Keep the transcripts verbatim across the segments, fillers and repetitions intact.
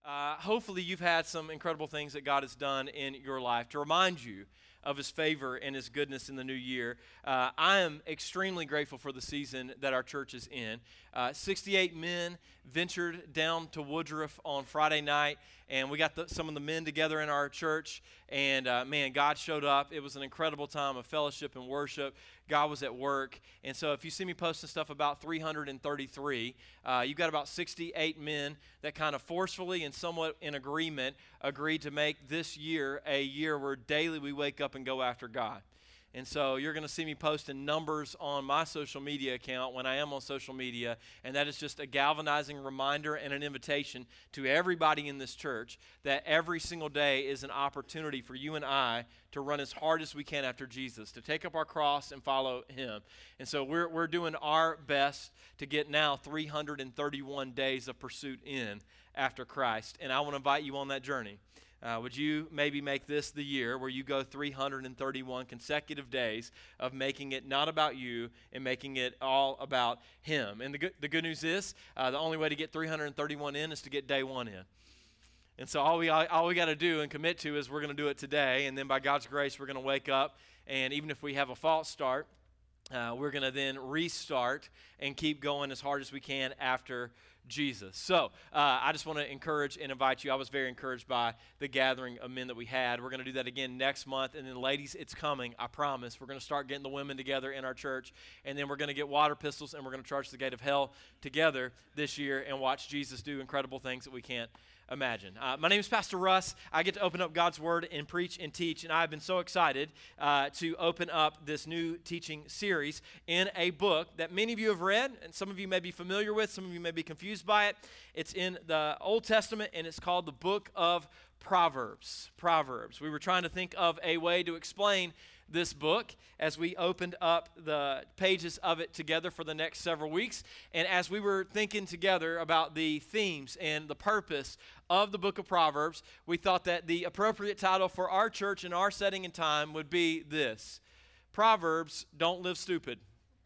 Uh, hopefully you've had some incredible things that God has done in your life to remind you of His favor and His goodness in the new year. Uh, I am extremely grateful for the season that our church is in. Uh, sixty-eight men ventured down to Woodruff on Friday night, and we got the, some of the men together in our church, and uh, man, God showed up. It was an incredible time of fellowship and worship. God was at work, and so if you see me posting stuff about three hundred thirty-three, uh, you've got about sixty-eight men that kind of forcefully and somewhat in agreement agreed to make this year a year where daily we wake up and go after God. And so you're going to see me posting numbers on my social media account when I am on social media, and that is just a galvanizing reminder and an invitation to everybody in this church that every single day is an opportunity for you and I to run as hard as we can after Jesus, to take up our cross and follow Him. And so we're we're doing our best to get now three hundred thirty-one days of pursuit in after Christ, and I want to invite you on that journey. Uh, would you maybe make this the year where you go three hundred thirty-one consecutive days of making it not about you and making it all about Him? And the good, the good news is uh, the only way to get three hundred thirty-one in is to get day one in. And so all we all, all we got to do and commit to is we're going to do it today, and then by God's grace we're going to wake up, and even if we have a false start, uh, we're going to then restart and keep going as hard as we can after Jesus. So uh, I just want to encourage and invite you. I was very encouraged by the gathering of men that we had. We're going to do that again next month. And then ladies, it's coming. I promise. We're going to start getting the women together in our church. And then we're going to get water pistols and we're going to charge the gate of hell together this year and watch Jesus do incredible things that we can't imagine. Uh, my name is Pastor Russ. I get to open up God's Word and preach and teach, and I've been so excited uh, to open up this new teaching series in a book that many of you have read, and some of you may be familiar with, some of you may be confused by it. It's in the Old Testament, and it's called the Book of Proverbs. Proverbs. We were trying to think of a way to explain this book as we opened up the pages of it together for the next several weeks. And as we were thinking together about the themes and the purpose of the book of Proverbs, we thought that the appropriate title for our church and our setting and time would be this: Proverbs Don't Live Stupid.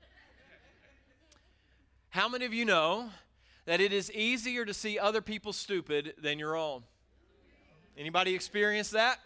How many of you know that it is easier to see other people stupid than your own? Anybody experience that?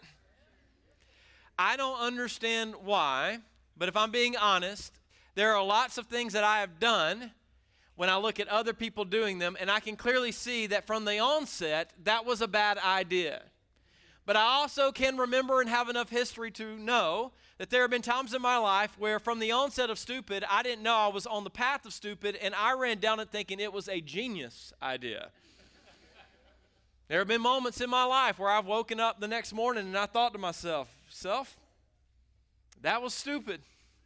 I don't understand why, but if I'm being honest, there are lots of things that I have done when I look at other people doing them, and I can clearly see that from the onset, that was a bad idea. But I also can remember and have enough history to know that there have been times in my life where from the onset of stupid, I didn't know I was on the path of stupid, and I ran down it thinking it was a genius idea. There have been moments in my life where I've woken up the next morning and I thought to myself, self, that was stupid.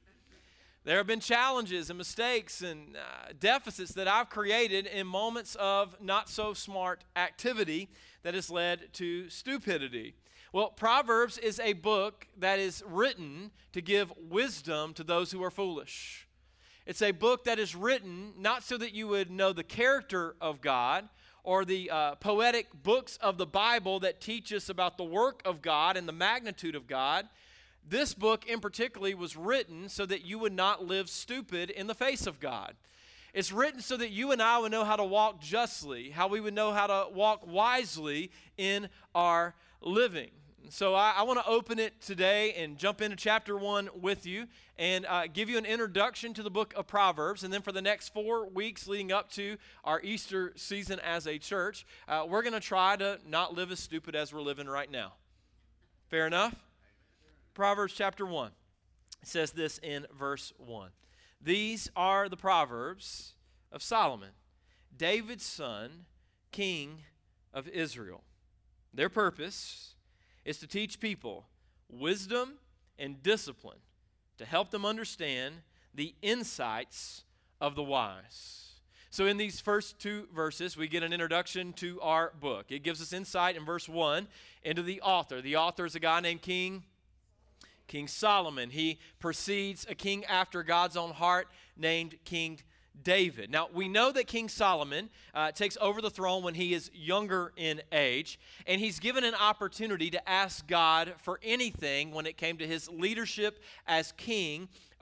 There have been challenges and mistakes and uh, deficits that I've created in moments of not so smart activity that has led to stupidity. Well, Proverbs is a book that is written to give wisdom to those who are foolish. It's a book that is written not so that you would know the character of God or the uh, poetic books of the Bible that teach us about the work of God and the magnitude of God. This book in particular was written so that you would not live stupid in the face of God. It's written so that you and I would know how to walk justly, how we would know how to walk wisely in our living. So I, I want to open it today and jump into chapter one with you and uh, give you an introduction to the book of Proverbs. And then for the next four weeks leading up to our Easter season as a church, uh, we're going to try to not live as stupid as we're living right now. Fair enough? Proverbs chapter one. It says this in verse one. These are the Proverbs of Solomon, David's son, king of Israel. Their purpose is to teach people wisdom and discipline to help them understand the insights of the wise. So in these first two verses, we get an introduction to our book. It gives us insight in verse one into the author. The author is a guy named King, King Solomon. He precedes a king after God's own heart named King David. Now, we know that King Solomon uh, takes over the throne when he is younger in age, and he's given an opportunity to ask God for anything when it came to his leadership as king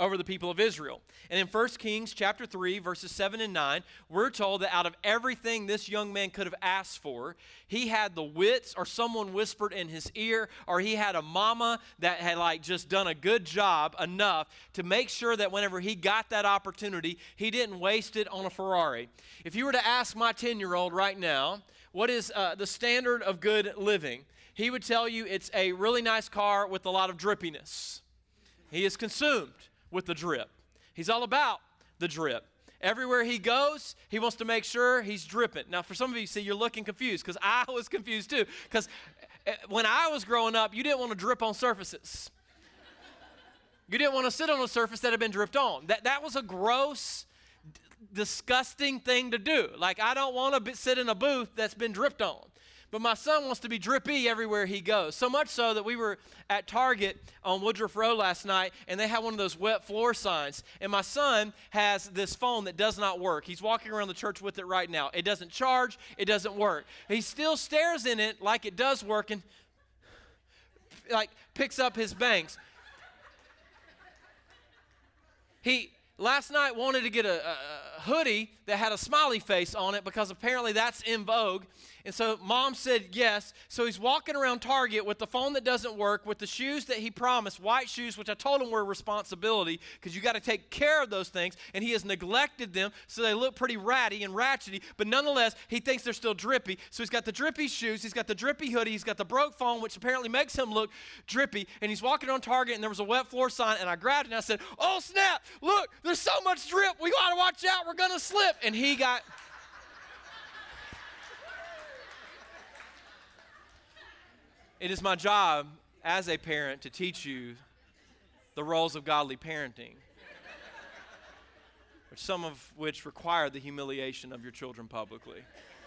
over the people of Israel. And in First Kings chapter three, verses seven and nine, we're told that out of everything this young man could have asked for, he had the wits, or someone whispered in his ear, or he had a mama that had like just done a good job enough to make sure that whenever he got that opportunity, he didn't waste it on a Ferrari. If you were to ask my ten-year-old right now, what is uh, the standard of good living? He would tell you it's a really nice car with a lot of drippiness. He is consumed with the drip. He's all about the drip. Everywhere he goes, he wants to make sure he's dripping. Now, for some of you, see, you're looking confused, because I was confused too. Because when I was growing up, you didn't want to drip on surfaces. You didn't want to sit on a surface that had been dripped on. That, that was a gross, d- disgusting thing to do. Like, I don't want to be, sit in a booth that's been dripped on. But my son wants to be drippy everywhere he goes. So much so that we were at Target on Woodruff Road last night, and they had one of those wet floor signs. And my son has this phone that does not work. He's walking around the church with it right now. It doesn't charge. It doesn't work. He still stares in it like it does work and like picks up his bangs. He last night wanted to get a, a, a hoodie that had a smiley face on it because apparently that's in vogue. And so mom said yes. So he's walking around Target with the phone that doesn't work, with the shoes that he promised, white shoes, which I told him were a responsibility because you got to take care of those things. And he has neglected them, so they look pretty ratty and ratchety. But nonetheless, he thinks they're still drippy. So he's got the drippy shoes, he's got the drippy hoodie, he's got the broke phone, which apparently makes him look drippy. And he's walking on Target, and there was a wet floor sign, and I grabbed it and I said, "Oh snap, look, there's so much drip. We got to watch out. We're going to slip." And he got... It is my job as a parent to teach you the roles of godly parenting, which some of which require the humiliation of your children publicly.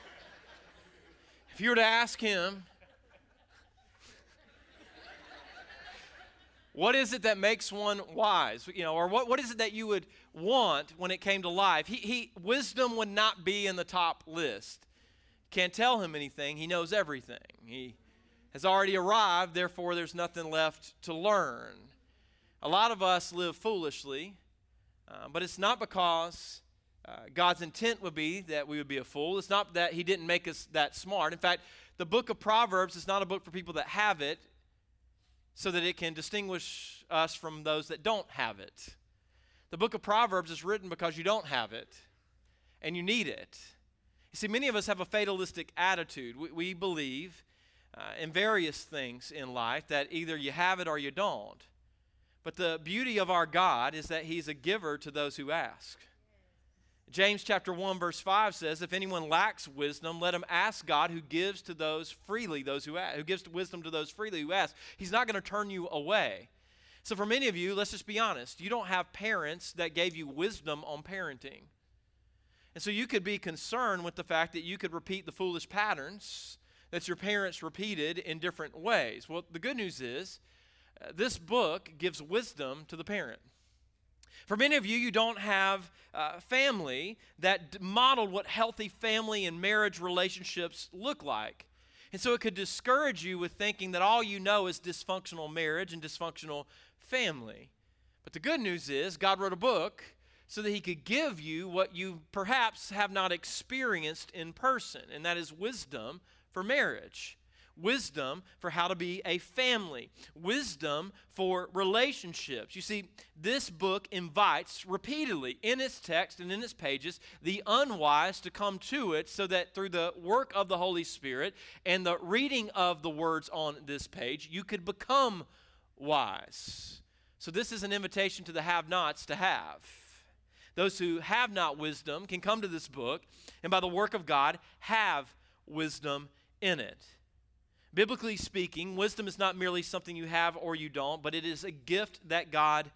If you were to ask him, what is it that makes one wise? You know, or what, what is it that you would want when it came to life? He, he, wisdom would not be in the top list. Can't tell him anything. He knows everything. He has already arrived, therefore there's nothing left to learn. A lot of us live foolishly, uh, but it's not because uh, God's intent would be that we would be a fool. It's not that he didn't make us that smart. In fact, the book of Proverbs is not a book for people that have it so that it can distinguish us from those that don't have it. The book of Proverbs is written because you don't have it, and you need it. You see, many of us have a fatalistic attitude. We, we believe Uh, in various things in life that either you have it or you don't. But the beauty of our God is that he's a giver to those who ask. James chapter one verse five says, "If anyone lacks wisdom, let him ask God, who gives to those freely, those who ask, who gives wisdom to those freely who ask." He's not going to turn you away. So for many of you, let's just be honest, you don't have parents that gave you wisdom on parenting. And so you could be concerned with the fact that you could repeat the foolish patterns that your parents repeated in different ways. Well, the good news is uh, this book gives wisdom to the parent. For many of you, you don't have uh, family that d- modeled what healthy family and marriage relationships look like. And so it could discourage you with thinking that all you know is dysfunctional marriage and dysfunctional family. But the good news is God wrote a book so that he could give you what you perhaps have not experienced in person, and that is wisdom for marriage, wisdom for how to be a family, wisdom for relationships. You see, this book invites repeatedly in its text and in its pages the unwise to come to it so that through the work of the Holy Spirit and the reading of the words on this page, you could become wise. So this is an invitation to the have-nots to have. Those who have not wisdom can come to this book and by the work of God have wisdom in it. Biblically speaking, wisdom is not merely something you have or you don't, but it is a gift that God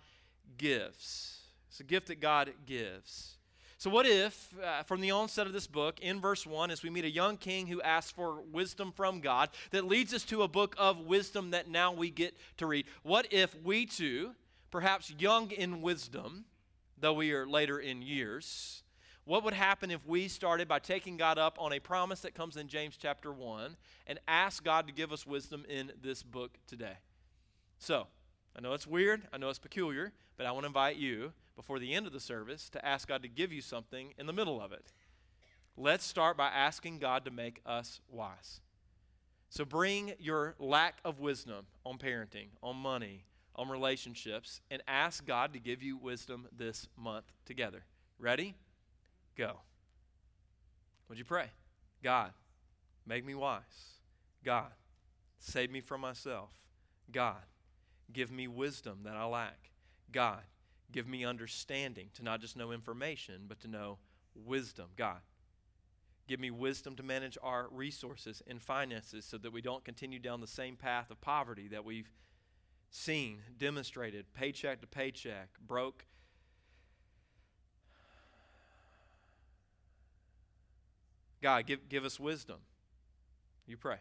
gives. It's a gift that God gives. So what if, uh, from the onset of this book, in verse one, as we meet a young king who asks for wisdom from God, that leads us to a book of wisdom that now we get to read. What if we too, perhaps young in wisdom, though we are later in years, what would happen if we started by taking God up on a promise that comes in James chapter one and ask God to give us wisdom in this book today? So, I know it's weird. I know it's peculiar, but I want to invite you before the end of the service to ask God to give you something in the middle of it. Let's start by asking God to make us wise. So bring your lack of wisdom on parenting, on money, on relationships, and ask God to give you wisdom this month together. Ready? Go. Would you pray? God, make me wise. God, save me from myself. God, give me wisdom that I lack. God, give me understanding to not just know information, but to know wisdom. God, give me wisdom to manage our resources and finances so that we don't continue down the same path of poverty that we've seen, demonstrated, paycheck to paycheck, broke. God, give, give us wisdom. You pray.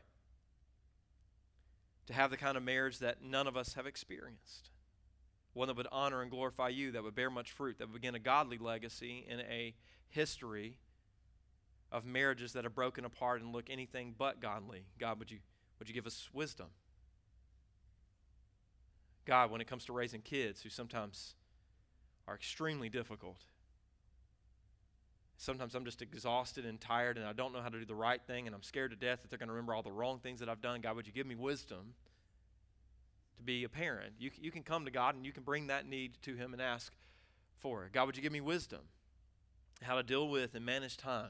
To have the kind of marriage that none of us have experienced. One that would honor and glorify you, that would bear much fruit, that would begin a godly legacy in a history of marriages that are broken apart and look anything but godly. God, would you, would you give us wisdom? God, when it comes to raising kids who sometimes are extremely difficult, sometimes I'm just exhausted and tired and I don't know how to do the right thing and I'm scared to death that they're going to remember all the wrong things that I've done. God, would you give me wisdom to be a parent? You, you can come to God and you can bring that need to Him and ask for it. God, would you give me wisdom how to deal with and manage time?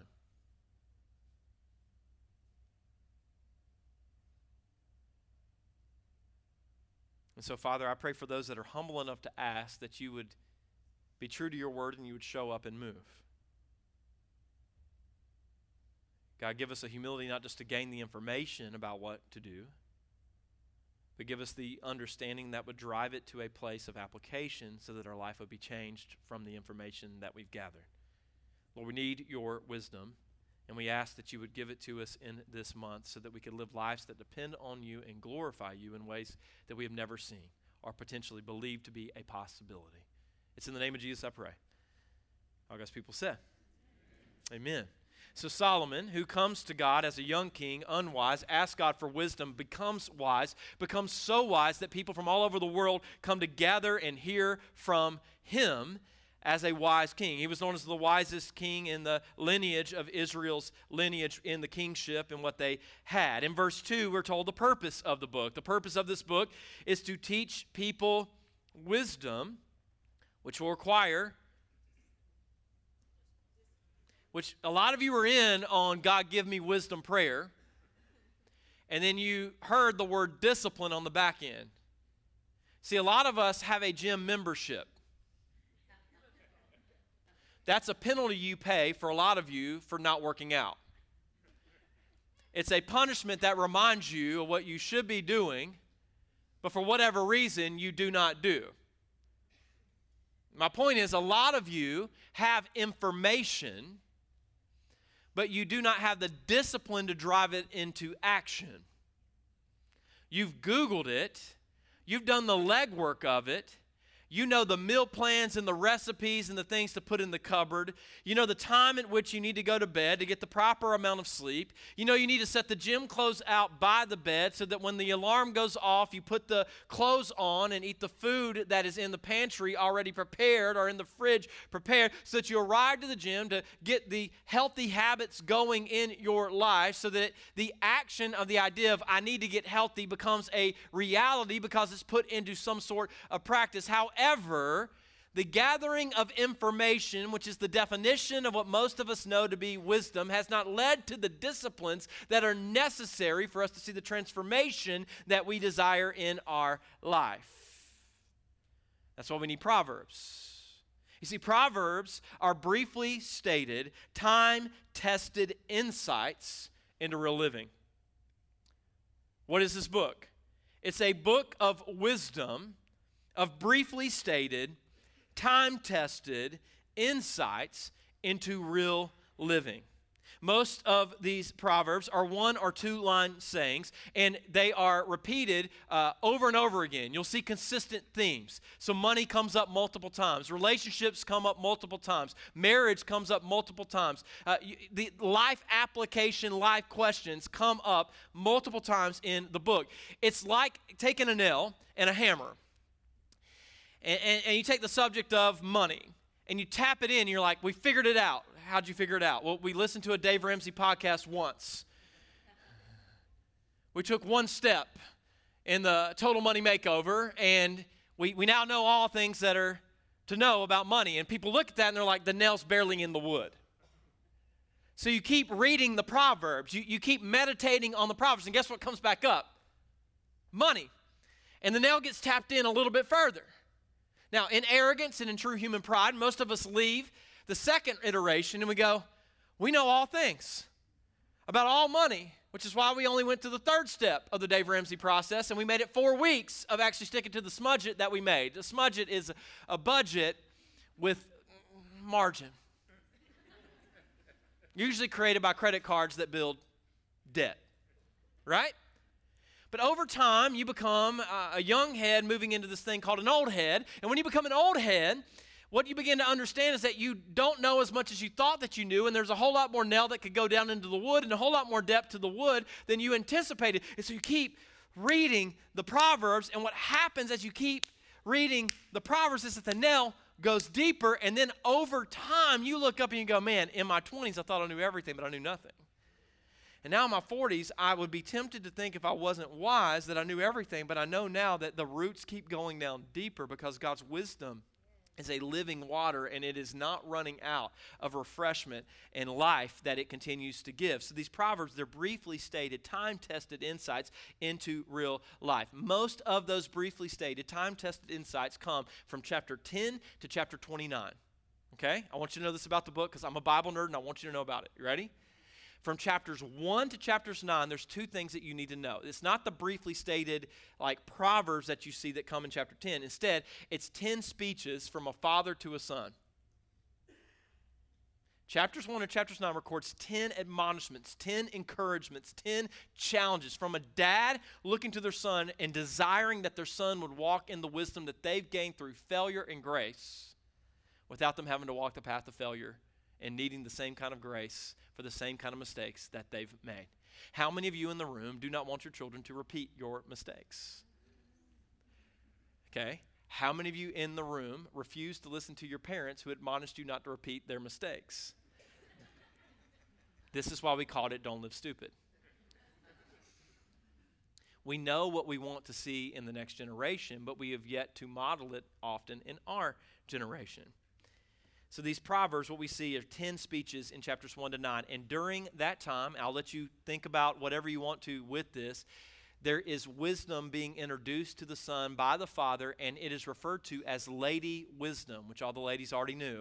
And so, Father, I pray for those that are humble enough to ask that you would be true to your word and you would show up and move. God, give us a humility not just to gain the information about what to do, but give us the understanding that would drive it to a place of application so that our life would be changed from the information that we've gathered. Lord, we need your wisdom, and we ask that you would give it to us in this month so that we could live lives that depend on you and glorify you in ways that we have never seen or potentially believed to be a possibility. It's in the name of Jesus I pray. All God's people said, amen. So Solomon, who comes to God as a young king, unwise, asks God for wisdom, becomes wise, becomes so wise that people from all over the world come to gather and hear from him as a wise king. He was known as the wisest king in the lineage of Israel's lineage in the kingship and what they had. In verse two, we're told the purpose of the book. The purpose of this book is to teach people wisdom, which will require, which a lot of you were in on God give me wisdom prayer, and then you heard the word discipline on the back end. See, a lot of us have a gym membership. That's a penalty you pay for a lot of you for not working out. It's a punishment that reminds you of what you should be doing, but for whatever reason you do not do. My point is, a lot of you have information, but you do not have the discipline to drive it into action. You've Googled it. You've done the legwork of it. You know the meal plans and the recipes and the things to put in the cupboard. You know the time at which you need to go to bed to get the proper amount of sleep. You know you need to set the gym clothes out by the bed so that when the alarm goes off, you put the clothes on and eat the food that is in the pantry already prepared or in the fridge prepared so that you arrive to the gym to get the healthy habits going in your life so that the action of the idea of I need to get healthy becomes a reality because it's put into some sort of practice. However, However, the gathering of information, which is the definition of what most of us know to be wisdom, has not led to the disciplines that are necessary for us to see the transformation that we desire in our life. That's why we need Proverbs. You see, Proverbs are briefly stated, time-tested insights into real living. What is this book? It's a book of wisdom, of briefly stated, time-tested insights into real living. Most of these proverbs are one or two line sayings, and they are repeated uh, over and over again. You'll see consistent themes. So money comes up multiple times. Relationships come up multiple times. Marriage comes up multiple times. Uh, you, the life application, life questions come up multiple times in the book. It's like taking a nail and a hammer. And, and, and you take the subject of money, and you tap it in, and you're like, we figured it out. How'd you figure it out? Well, we listened to a Dave Ramsey podcast once. We took one step in the Total Money Makeover, and we, we now know all things that are to know about money. And people look at that, and they're like, the nail's barely in the wood. So you keep reading the Proverbs. You, you keep meditating on the Proverbs, and guess what comes back up? Money. And the nail gets tapped in a little bit further. Now, in arrogance and in true human pride, most of us leave the second iteration and we go, we know all things about all money, which is why we only went to the third step of the Dave Ramsey process, and we made it four weeks of actually sticking to the smudget that we made. The smudget is a budget with margin, usually created by credit cards that build debt, right? But over time, you become a young head moving into this thing called an old head. And when you become an old head, what you begin to understand is that you don't know as much as you thought that you knew, and there's a whole lot more nail that could go down into the wood and a whole lot more depth to the wood than you anticipated. And so you keep reading the Proverbs, and what happens as you keep reading the Proverbs is that the nail goes deeper, and then over time, you look up and you go, man, in my twenties, I thought I knew everything, but I knew nothing. And now in my forties, I would be tempted to think if I wasn't wise that I knew everything, but I know now that the roots keep going down deeper because God's wisdom is a living water, and it is not running out of refreshment and life that it continues to give. So these Proverbs, they're briefly stated, time-tested insights into real life. Most of those briefly stated, time-tested insights come from chapter ten to chapter twenty-nine. Okay? I want you to know this about the book because I'm a Bible nerd, and I want you to know about it. You ready? From chapters one to chapters nine, there's two things that you need to know. It's not the briefly stated like Proverbs that you see that come in chapter ten. Instead, it's ten speeches from a father to a son. Chapters one and chapters nine records ten admonishments, ten encouragements, ten challenges from a dad looking to their son and desiring that their son would walk in the wisdom that they've gained through failure and grace without them having to walk the path of failure and needing the same kind of grace for the same kind of mistakes that they've made. How many of you in the room do not want your children to repeat your mistakes? Okay. How many of you in the room refuse to listen to your parents who admonished you not to repeat their mistakes? This is why we called it Don't Live Stupid. We know what we want to see in the next generation, but we have yet to model it often in our generation. So these Proverbs, what we see are ten speeches in chapters one to nine. And during that time, I'll let you think about whatever you want to with this, there is wisdom being introduced to the son by the father, and it is referred to as Lady Wisdom, which all the ladies already knew.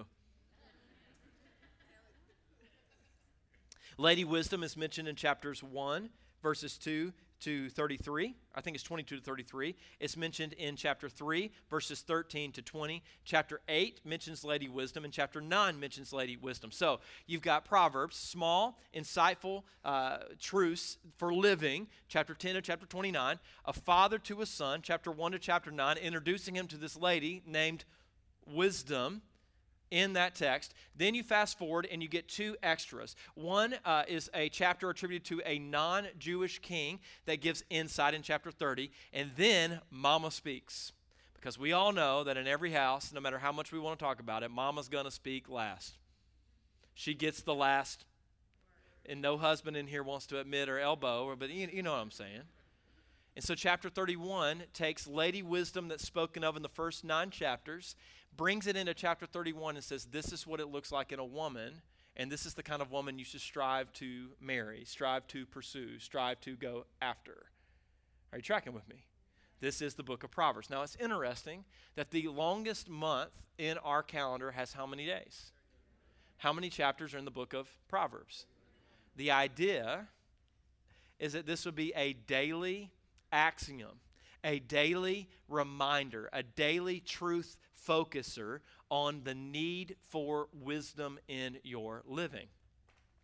Lady Wisdom is mentioned in chapters one, verses two to thirty-three. I think it's twenty-two to thirty-three. It's mentioned in chapter three, verses thirteen to twenty. Chapter eight mentions Lady Wisdom, and chapter nine mentions Lady Wisdom. So you've got Proverbs, small, insightful uh, truths for living, chapter ten to chapter twenty-nine. A father to a son, chapter one to chapter nine, introducing him to this lady named Wisdom in that text. Then you fast forward and you get two extras. One uh, is a chapter attributed to a non-Jewish king that gives insight in chapter thirty. And then Mama speaks. Because we all know that in every house, no matter how much we want to talk about it, Mama's going to speak last. She gets the last. And no husband in here wants to admit or elbow, but you, you know what I'm saying. And so chapter thirty-one takes Lady Wisdom that's spoken of in the first nine chapters, brings it into chapter thirty-one and says, this is what it looks like in a woman, and this is the kind of woman you should strive to marry, strive to pursue, strive to go after. Are you tracking with me? This is the book of Proverbs. Now, it's interesting that the longest month in our calendar has how many days? How many chapters are in the book of Proverbs? The idea is that this would be a daily axiom, a daily reminder, a daily truth focuser on the need for wisdom in your living.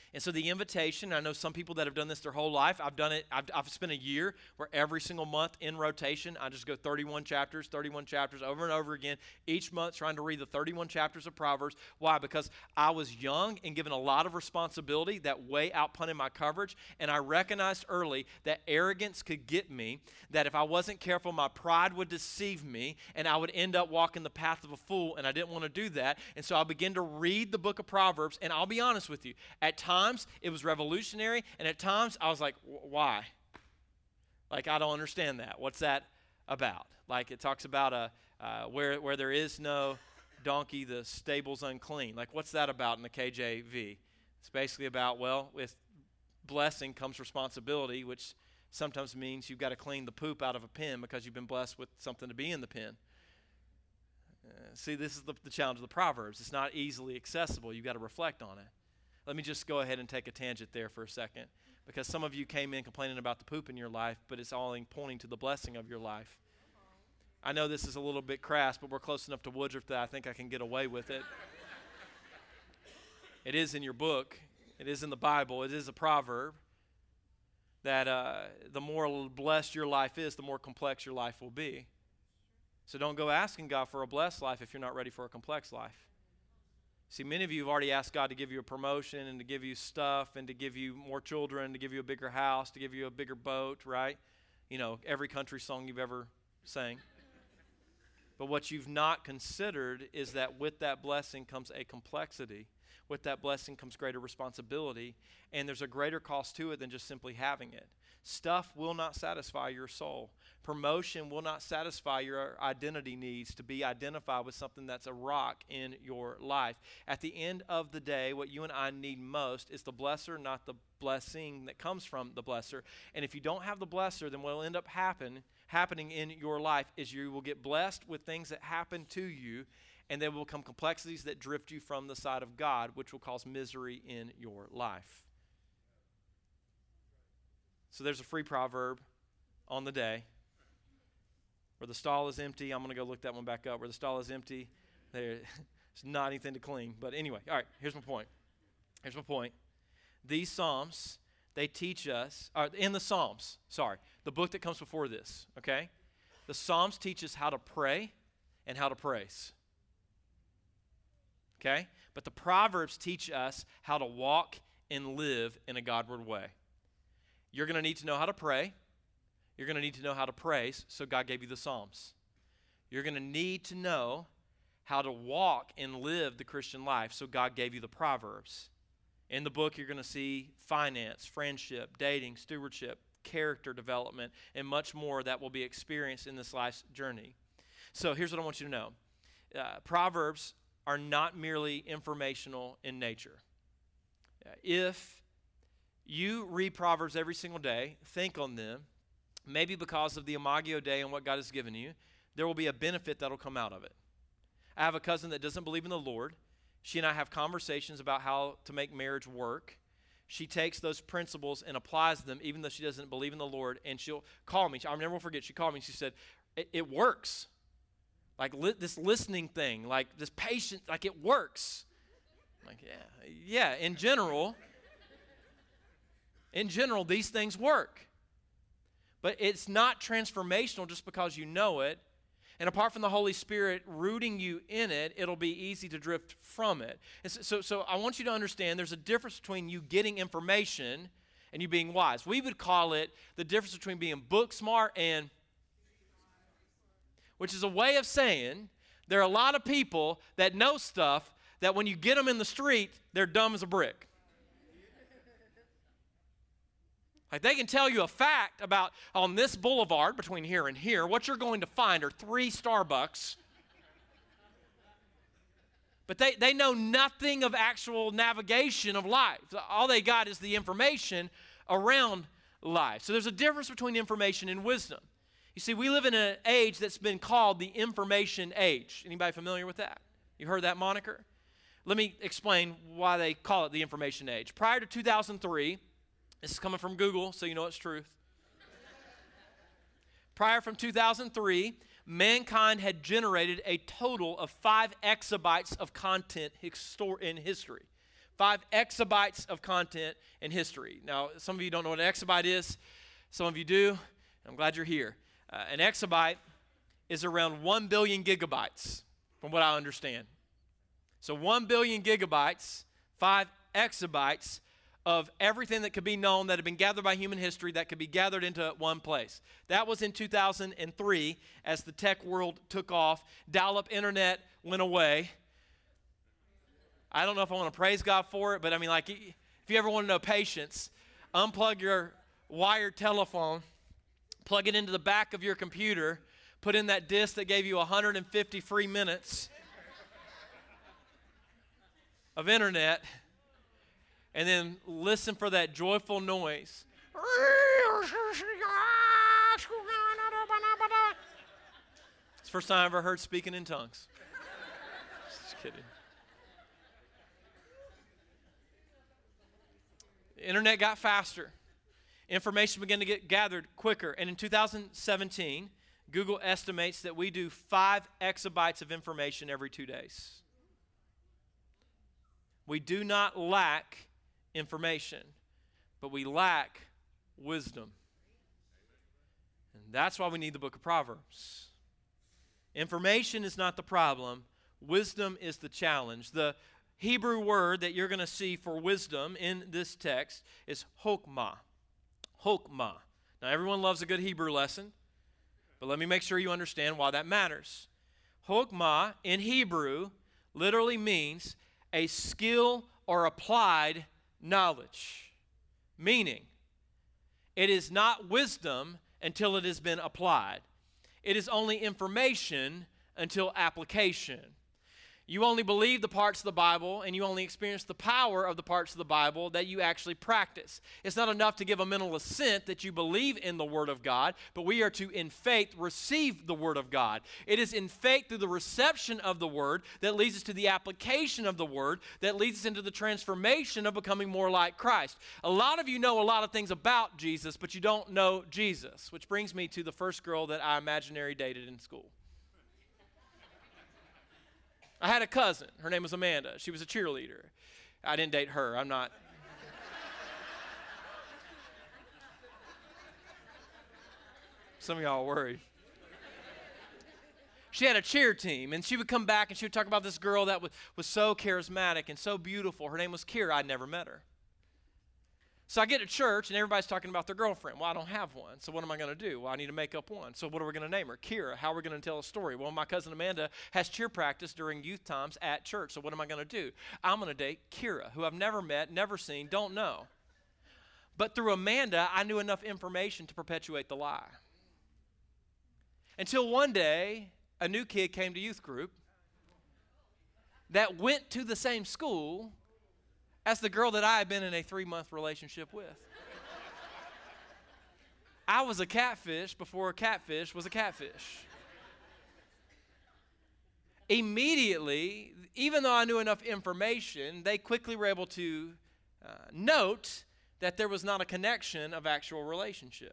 And so the invitation, I know some people that have done this their whole life. I've done it. I've, I've spent a year where every single month in rotation, I just go thirty-one chapters, thirty-one chapters over and over again, each month trying to read the thirty-one chapters of Proverbs. Why? Because I was young and given a lot of responsibility that way outpunted my coverage. And I recognized early that arrogance could get me, that if I wasn't careful, my pride would deceive me, and I would end up walking the path of a fool, and I didn't want to do that. And so I began to read the book of Proverbs, and I'll be honest with you, at times, Times it was revolutionary, and at times I was like, why? Like, I don't understand that. What's that about? Like, it talks about a uh, where where there is no donkey, the stable's unclean. Like, what's that about in the K J V? It's basically about, well, with blessing comes responsibility, which sometimes means you've got to clean the poop out of a pen because you've been blessed with something to be in the pen. Uh, see, this is the, the challenge of the Proverbs. It's not easily accessible. You've got to reflect on it. Let me just go ahead and take a tangent there for a second, because some of you came in complaining about the poop in your life, but it's all in pointing to the blessing of your life. I know this is a little bit crass, but we're close enough to Woodruff that I think I can get away with it. It is in your book. It is in the Bible. It is a proverb that uh, the more blessed your life is, the more complex your life will be. So don't go asking God for a blessed life if you're not ready for a complex life. See, many of you have already asked God to give you a promotion and to give you stuff and to give you more children, to give you a bigger house, to give you a bigger boat, right? You know, every country song you've ever sang. But what you've not considered is that with that blessing comes a complexity. With that blessing comes greater responsibility, and there's a greater cost to it than just simply having it. Stuff will not satisfy your soul. Promotion will not satisfy your identity needs to be identified with something that's a rock in your life. At the end of the day, what you and I need most is the blesser, not the blessing that comes from the blesser. And if you don't have the blesser, then what will end up happen, happening in your life is you will get blessed with things that happen to you, and there will come complexities that drift you from the side of God, which will cause misery in your life. So there's a free proverb on the day. Where the stall is empty, I'm going to go look that one back up. Where the stall is empty, there's not anything to clean. But anyway, all right, here's my point. Here's my point. These Psalms, they teach us, or in the Psalms, sorry, the book that comes before this, okay? The Psalms teach us how to pray and how to praise. Okay? But the Proverbs teach us how to walk and live in a Godward way. You're going to need to know how to pray. You're going to need to know how to praise, so God gave you the Psalms. You're going to need to know how to walk and live the Christian life, so God gave you the Proverbs. In the book, you're going to see finance, friendship, dating, stewardship, character development, and much more that will be experienced in this life's journey. So here's what I want you to know. Uh, Proverbs are not merely informational in nature. Uh, if you read Proverbs every single day, think on them, maybe because of the Imago Dei and what God has given you, there will be a benefit that will come out of it. I have a cousin that doesn't believe in the Lord. She and I have conversations about how to make marriage work. She takes those principles and applies them even though she doesn't believe in the Lord, and she'll call me. I'll never forget, she called me and she said, it, it works. Like li- this listening thing, like this patience, like it works. I'm like, yeah, yeah, in general, in general, these things work. But it's not transformational just because you know it. And apart from the Holy Spirit rooting you in it, it'll be easy to drift from it. And so, so, so I want you to understand there's a difference between you getting information and you being wise. We would call it the difference between being book smart and, which is a way of saying there are a lot of people that know stuff that when you get them in the street, they're dumb as a brick. Like they can tell you a fact about on this boulevard between here and here, what you're going to find are three Starbucks. But they, they know nothing of actual navigation of life. All they got is the information around life. So there's a difference between information and wisdom. You see, we live in an age that's been called the information age. Anybody familiar with that? You heard that moniker? Let me explain why they call it the information age. Prior to two thousand three, this is coming from Google, so you know it's truth. Prior from two thousand three, mankind had generated a total of five exabytes of content in history. Five exabytes of content in history. Now, some of you don't know what an exabyte is. Some of you do. I'm glad you're here. Uh, an exabyte is around one billion gigabytes, from what I understand. So one billion gigabytes, five exabytes of everything that could be known that had been gathered by human history that could be gathered into one place. That was in two thousand three as the tech world took off. Dial-up internet went away. I don't know if I want to praise God for it, but I mean, like, if you ever want to know patience, unplug your wired telephone, plug it into the back of your computer, put in that disk that gave you one hundred fifty free minutes of internet, and then listen for that joyful noise. It's the first time I ever heard speaking in tongues. Just kidding. The internet got faster. Information began to get gathered quicker. And in two thousand seventeen, Google estimates that we do five exabytes of information every two days. We do not lack information, but we lack wisdom. And that's why we need the book of Proverbs. Information is not the problem. Wisdom is the challenge. The Hebrew word that you're going to see for wisdom in this text is chokmah. Chokmah. Now, everyone loves a good Hebrew lesson, but let me make sure you understand why that matters. Chokmah in Hebrew literally means a skill or applied knowledge, meaning it is not wisdom until it has been applied. It is only information until application. You only believe the parts of the Bible and you only experience the power of the parts of the Bible that you actually practice. It's not enough to give a mental assent that you believe in the Word of God, but we are to, in faith, receive the Word of God. It is in faith through the reception of the Word that leads us to the application of the Word that leads us into the transformation of becoming more like Christ. A lot of you know a lot of things about Jesus, but you don't know Jesus, which brings me to the first girl that I imaginary dated in school. I had a cousin. Her name was Amanda. She was a cheerleader. I didn't date her. I'm not. Some of y'all are worried. She had a cheer team, and she would come back and she would talk about this girl that was, was so charismatic and so beautiful. Her name was Kira. I'd never met her. So I get to church, and everybody's talking about their girlfriend. Well, I don't have one, so what am I going to do? Well, I need to make up one. So what are we going to name her? Kira. How are we going to tell a story? Well, my cousin Amanda has cheer practice during youth times at church, so what am I going to do? I'm going to date Kira, who I've never met, never seen, don't know. But through Amanda, I knew enough information to perpetuate the lie. Until one day, a new kid came to youth group that went to the same school as the girl that I had been in a three-month relationship with. I was a catfish before a catfish was a catfish. Immediately, even though I knew enough information, they quickly were able to uh, note that there was not a connection of actual relationship.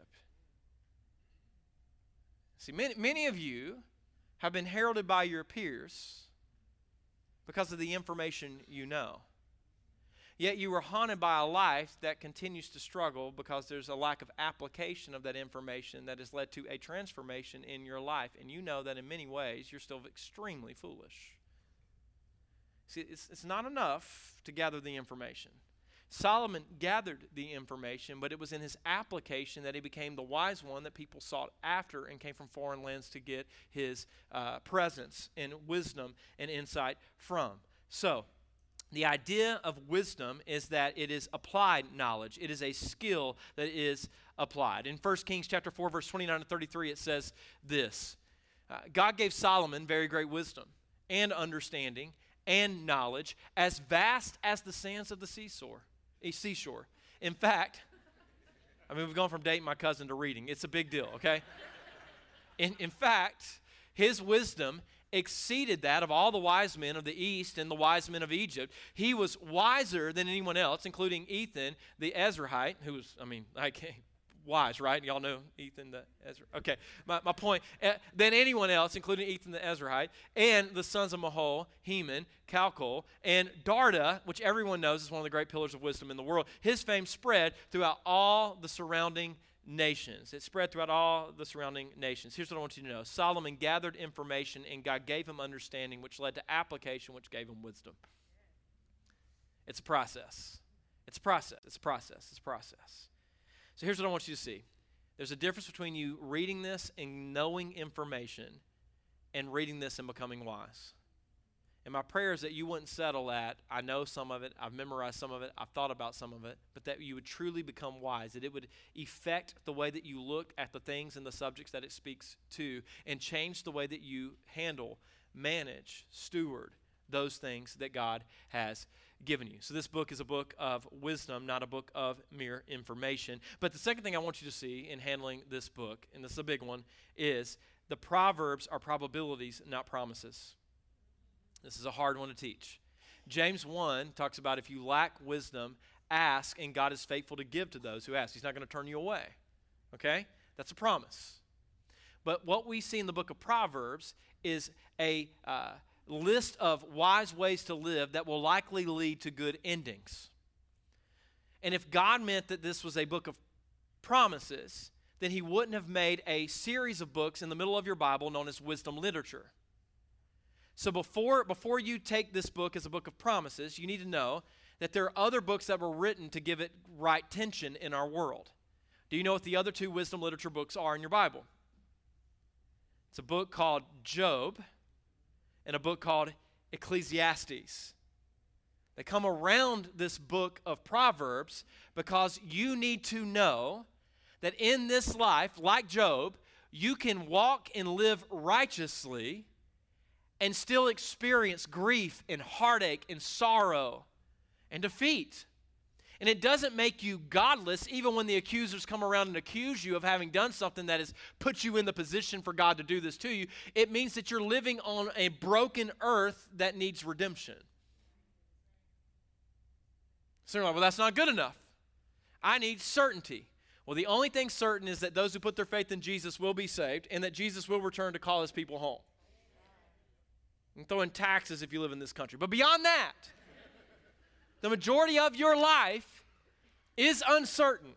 See, many, many of you have been heralded by your peers because of the information you know. Yet you were haunted by a life that continues to struggle because there's a lack of application of that information that has led to a transformation in your life. And you know that in many ways you're still extremely foolish. See, it's, it's not enough to gather the information. Solomon gathered the information, but it was in his application that he became the wise one that people sought after and came from foreign lands to get his uh, presence and wisdom and insight from. So, the idea of wisdom is that it is applied knowledge. It is a skill that is applied. In First Kings chapter four, verse twenty-nine to thirty-three, it says this. Uh, God gave Solomon very great wisdom and understanding and knowledge as vast as the sands of the seashore. seashore. In fact, I mean, we've gone from dating my cousin to reading. It's a big deal, okay? In, in fact, his wisdom exceeded that of all the wise men of the East and the wise men of Egypt. He was wiser than anyone else, including Ethan, the Ezrahite, who was, I mean, like, wise, right? Y'all know Ethan the Ezra. Okay, my, my point, uh, than anyone else, including Ethan the Ezrahite, and the sons of Mahol, Heman, Calcol, and Darda, which everyone knows is one of the great pillars of wisdom in the world. His fame spread throughout all the surrounding nations. It spread throughout all the surrounding nations. Here's what I want you to know. Solomon gathered information, and God gave him understanding, which led to application, which gave him wisdom. It's a process. It's a process. It's a process. It's a process. So here's what I want you to see. There's a difference between you reading this and knowing information and reading this and becoming wise. And my prayer is that you wouldn't settle at, I know some of it, I've memorized some of it, I've thought about some of it, but that you would truly become wise, that it would affect the way that you look at the things and the subjects that it speaks to and change the way that you handle, manage, steward those things that God has given you. So this book is a book of wisdom, not a book of mere information. But the second thing I want you to see in handling this book, and this is a big one, is the Proverbs are probabilities, not promises. This is a hard one to teach. James one talks about if you lack wisdom, ask, and God is faithful to give to those who ask. He's not going to turn you away. Okay? That's a promise. But what we see in the book of Proverbs is a uh, list of wise ways to live that will likely lead to good endings. And if God meant that this was a book of promises, then he wouldn't have made a series of books in the middle of your Bible known as wisdom literature. So before, before you take this book as a book of promises, you need to know that there are other books that were written to give it right tension in our world. Do you know what the other two wisdom literature books are in your Bible? It's a book called Job and a book called Ecclesiastes. They come around this book of Proverbs because you need to know that in this life, like Job, you can walk and live righteously and still experience grief and heartache and sorrow and defeat. And it doesn't make you godless even when the accusers come around and accuse you of having done something that has put you in the position for God to do this to you. It means that you're living on a broken earth that needs redemption. So you're like, well, that's not good enough. I need certainty. Well, the only thing certain is that those who put their faith in Jesus will be saved and that Jesus will return to call his people home. And throw in taxes if you live in this country. But beyond that, the majority of your life is uncertain.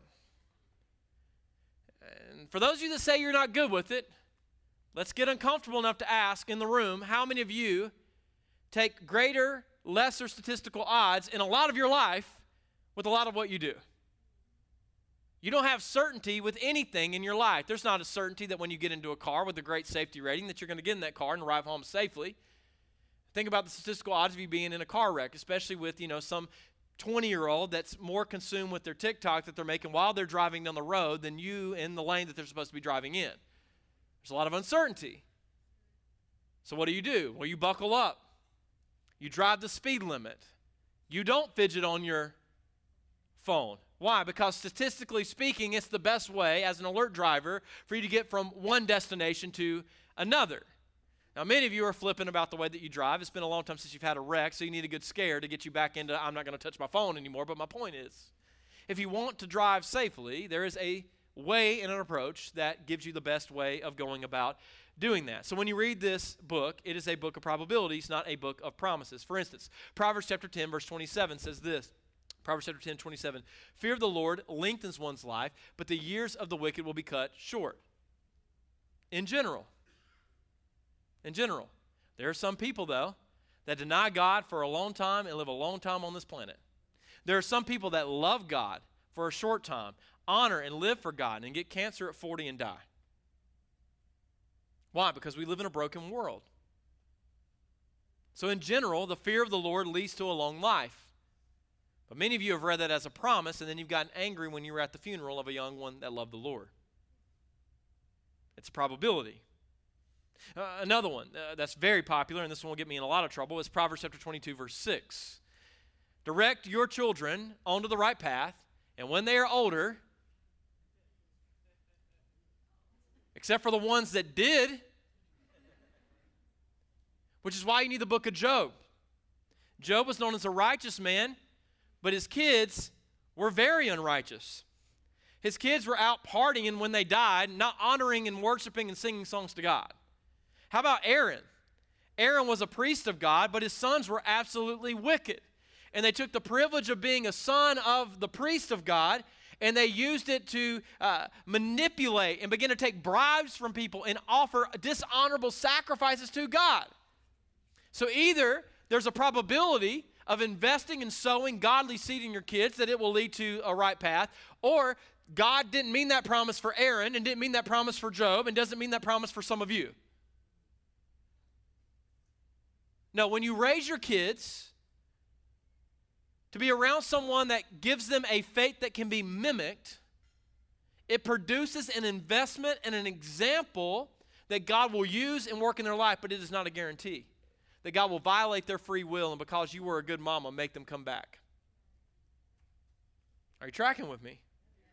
And for those of you that say you're not good with it, let's get uncomfortable enough to ask in the room, how many of you take greater, lesser statistical odds in a lot of your life with a lot of what you do? You don't have certainty with anything in your life. There's not a certainty that when you get into a car with a great safety rating that you're going to get in that car and arrive home safely. Think about the statistical odds of you being in a car wreck, especially with, you know, some twenty-year-old that's more consumed with their TikTok that they're making while they're driving down the road than you in the lane that they're supposed to be driving in. There's a lot of uncertainty. So what do you do? Well, you buckle up. You drive the speed limit. You don't fidget on your phone. Why? Because statistically speaking, it's the best way as an alert driver for you to get from one destination to another. Now, many of you are flippant about the way that you drive. It's been a long time since you've had a wreck, so you need a good scare to get you back into, I'm not going to touch my phone anymore. But my point is, if you want to drive safely, there is a way and an approach that gives you the best way of going about doing that. So when you read this book, it is a book of probabilities, not a book of promises. For instance, Proverbs chapter ten, verse twenty-seven says this. Proverbs chapter ten, twenty-seven. Fear of the Lord lengthens one's life, but the years of the wicked will be cut short. In general. In general. There are some people, though, that deny God for a long time and live a long time on this planet. There are some people that love God for a short time, honor and live for God, and get cancer at forty and die. Why? Because we live in a broken world. So in general, the fear of the Lord leads to a long life. But many of you have read that as a promise, and then you've gotten angry when you were at the funeral of a young one that loved the Lord. It's a probability. Uh, another one uh, that's very popular, and this one will get me in a lot of trouble, is Proverbs chapter twenty-two, verse six. Direct your children onto the right path, and when they are older, except for the ones that did, which is why you need the book of Job. Job was known as a righteous man, but his kids were very unrighteous. His kids were out partying when they died, not honoring and worshiping and singing songs to God. How about Aaron? Aaron was a priest of God, but his sons were absolutely wicked. And they took the privilege of being a son of the priest of God, and they used it to uh, manipulate and begin to take bribes from people and offer dishonorable sacrifices to God. So either there's a probability of investing and sowing godly seed in your kids that it will lead to a right path, or God didn't mean that promise for Aaron and didn't mean that promise for Job and doesn't mean that promise for some of you. No, when you raise your kids to be around someone that gives them a faith that can be mimicked, it produces an investment and an example that God will use and work in their life, but it is not a guarantee that God will violate their free will and because you were a good mama, make them come back. Are you tracking with me?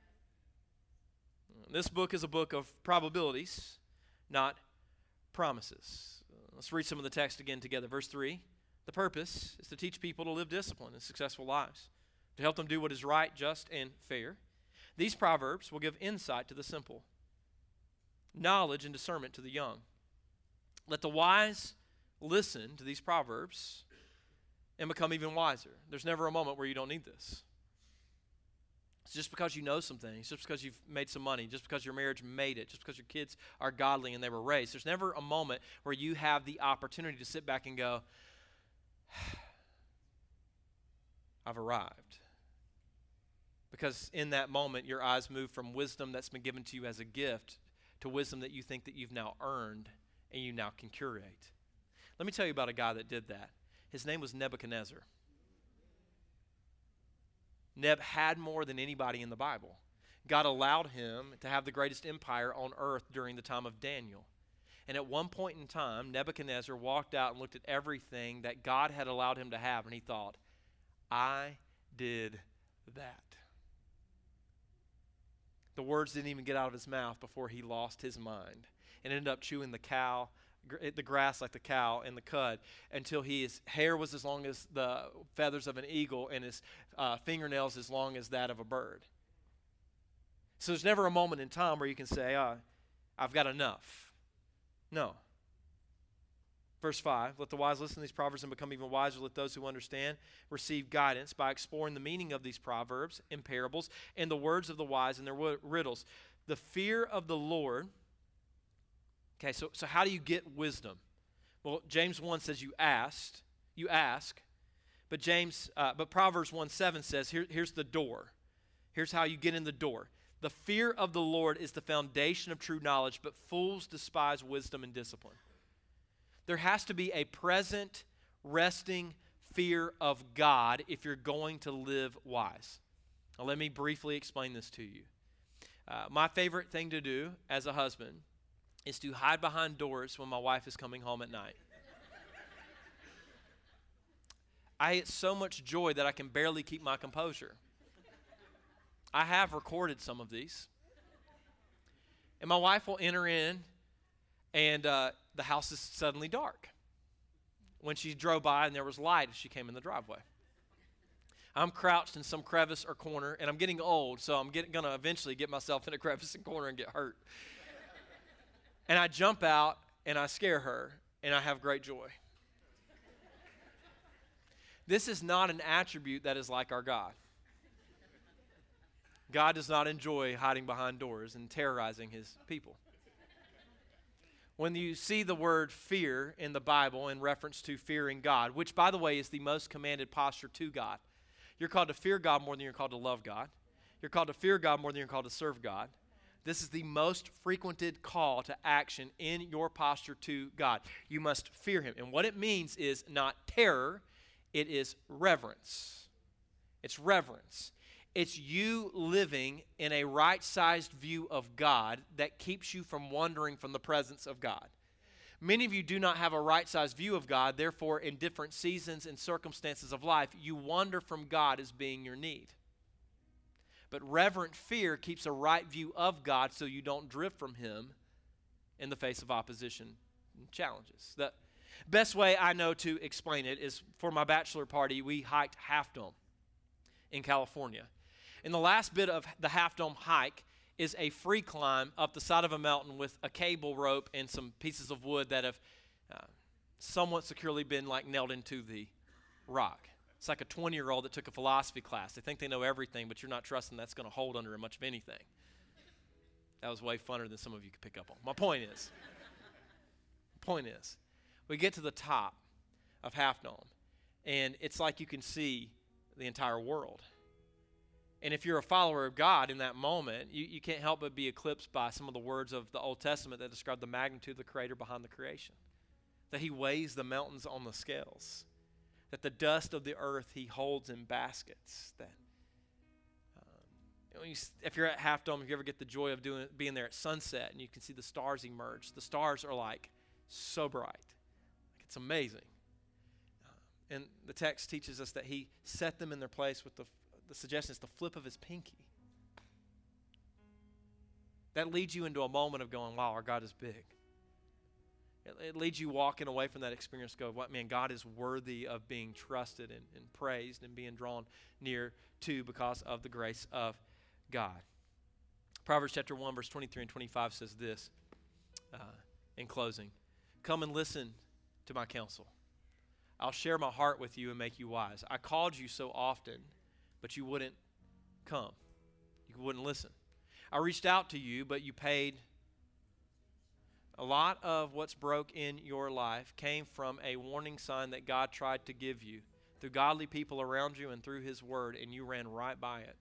This book is a book of probabilities, not promises. Let's read some of the text again together. Verse three. The purpose is to teach people to live disciplined and successful lives, to help them do what is right, just, and fair. These proverbs will give insight to the simple, knowledge and discernment to the young. Let the wise listen to these proverbs and become even wiser. There's never a moment where you don't need this. It's just because you know some things, just because you've made some money, just because your marriage made it, just because your kids are godly and they were raised. There's never a moment where you have the opportunity to sit back and go, I've arrived. Because in that moment, your eyes move from wisdom that's been given to you as a gift to wisdom that you think that you've now earned and you now can curate. Let me tell you about a guy that did that. His name was Nebuchadnezzar. Neb had more than anybody in the Bible. God allowed him to have the greatest empire on earth during the time of Daniel. And at one point in time, Nebuchadnezzar walked out and looked at everything that God had allowed him to have, and he thought, I did that. The words didn't even get out of his mouth before he lost his mind and ended up chewing the cow, the grass like the cow and the cud until his hair was as long as the feathers of an eagle and his uh, fingernails as long as that of a bird. So there's never a moment in time where you can say, oh, I've got enough. No. Verse five, let the wise listen to these proverbs and become even wiser. Let those who understand receive guidance by exploring the meaning of these proverbs and parables and the words of the wise and their riddles. The fear of the Lord. Okay, so, so how do you get wisdom? Well, James one says you asked, you ask, but James, uh, but Proverbs one seven says here, here's the door. Here's how you get in the door. The fear of the Lord is the foundation of true knowledge, but fools despise wisdom and discipline. There has to be a present, resting fear of God if you're going to live wise. Now, let me briefly explain this to you. Uh, my favorite thing to do as a husband is to hide behind doors when my wife is coming home at night. I get so much joy that I can barely keep my composure. I have recorded some of these. And my wife will enter in, and uh, the house is suddenly dark. When she drove by and there was light as she came in the driveway. I'm crouched in some crevice or corner, and I'm getting old, so I'm going to eventually get myself in a crevice and corner and get hurt. And I jump out, and I scare her, and I have great joy. This is not an attribute that is like our God. God does not enjoy hiding behind doors and terrorizing his people. When you see the word fear in the Bible in reference to fearing God, which, by the way, is the most commanded posture to God. You're called to fear God more than you're called to love God. You're called to fear God more than you're called to serve God. This is the most frequented call to action in your posture to God. You must fear him. And what it means is not terror, it is reverence. It's reverence. It's you living in a right-sized view of God that keeps you from wandering from the presence of God. Many of you do not have a right-sized view of God, therefore in different seasons and circumstances of life, you wander from God as being your need. But reverent fear keeps a right view of God so you don't drift from him in the face of opposition and challenges. The best way I know to explain it is for my bachelor party, we hiked Half Dome in California. And the last bit of the Half Dome hike is a free climb up the side of a mountain with a cable rope and some pieces of wood that have uh, somewhat securely been like nailed into the rock. It's like a twenty-year-old that took a philosophy class. They think they know everything, but you're not trusting that's going to hold under much of anything. That was way funner than some of you could pick up on. My point is, point is, we get to the top of Half Dome, and it's like you can see the entire world. And if you're a follower of God in that moment, you, you can't help but be eclipsed by some of the words of the Old Testament that describe the magnitude of the Creator behind the creation. That He weighs the mountains on the scales. That the dust of the earth He holds in baskets. That um, when you, if you're at Half Dome, if you ever get the joy of doing being there at sunset and you can see the stars emerge, the stars are like so bright. Like it's amazing. Uh, and the text teaches us that He set them in their place with the The suggestion is the flip of His pinky. That leads you into a moment of going, wow, our God is big. It, it leads you walking away from that experience go, what man, God is worthy of being trusted and, and praised and being drawn near to because of the grace of God. Proverbs chapter one, verse twenty-three and twenty-five says this uh, in closing. Come and listen to my counsel. I'll share my heart with you and make you wise. I called you so often, but you wouldn't come. You wouldn't listen. I reached out to you, but you paid. A lot of what's broke in your life came from a warning sign that God tried to give you through godly people around you and through His Word, and you ran right by it.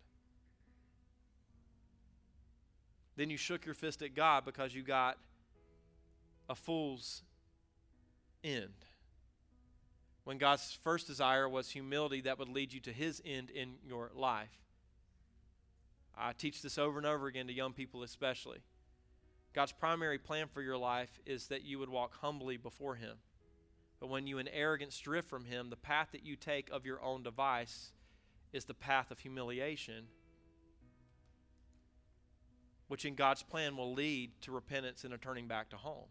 Then you shook your fist at God because you got a fool's end. When God's first desire was humility that would lead you to His end in your life. I teach this over and over again to young people especially. God's primary plan for your life is that you would walk humbly before Him. But when you in arrogance drift from Him, the path that you take of your own device is the path of humiliation, which in God's plan will lead to repentance and a turning back to home.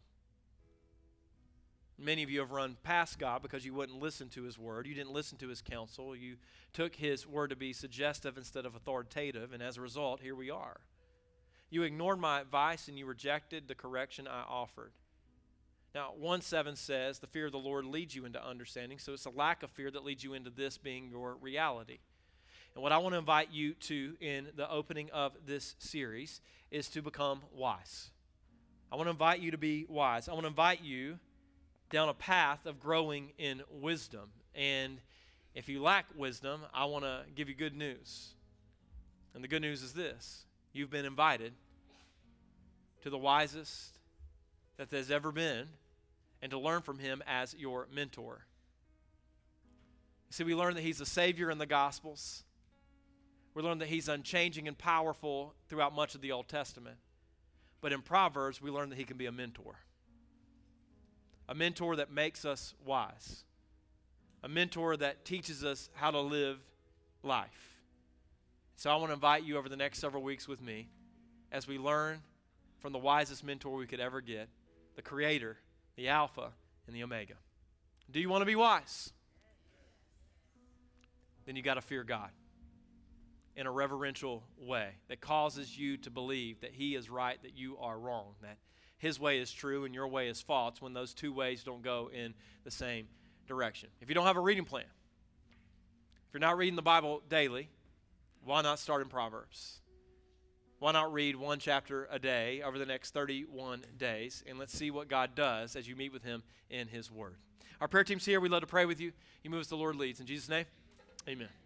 Many of you have run past God because you wouldn't listen to His Word. You didn't listen to His counsel. You took His Word to be suggestive instead of authoritative, and as a result, here we are. You ignored my advice and you rejected the correction I offered. Now, one seven says, the fear of the Lord leads you into understanding, so it's a lack of fear that leads you into this being your reality. And what I want to invite you to in the opening of this series is to become wise. I want to invite you to be wise. I want to invite you down a path of growing in wisdom. And if you lack wisdom, I want to give you good news. And the good news is this. You've been invited to the wisest that there's ever been and to learn from Him as your mentor. See, we learn that He's the Savior in the Gospels. We learn that He's unchanging and powerful throughout much of the Old Testament. But in Proverbs, we learn that He can be a mentor. A mentor that makes us wise. A mentor that teaches us how to live life. So I want to invite you over the next several weeks with me as we learn from the wisest mentor we could ever get, the Creator, the Alpha, and the Omega. Do you want to be wise? Then you got to fear God in a reverential way that causes you to believe that He is right, that you are wrong, that His way is true and your way is false when those two ways don't go in the same direction. If you don't have a reading plan, if you're not reading the Bible daily, why not start in Proverbs? Why not read one chapter a day over the next thirty-one days, and let's see what God does as you meet with Him in His Word. Our prayer team's here. We'd love to pray with you. You move as the Lord leads. In Jesus' name, amen.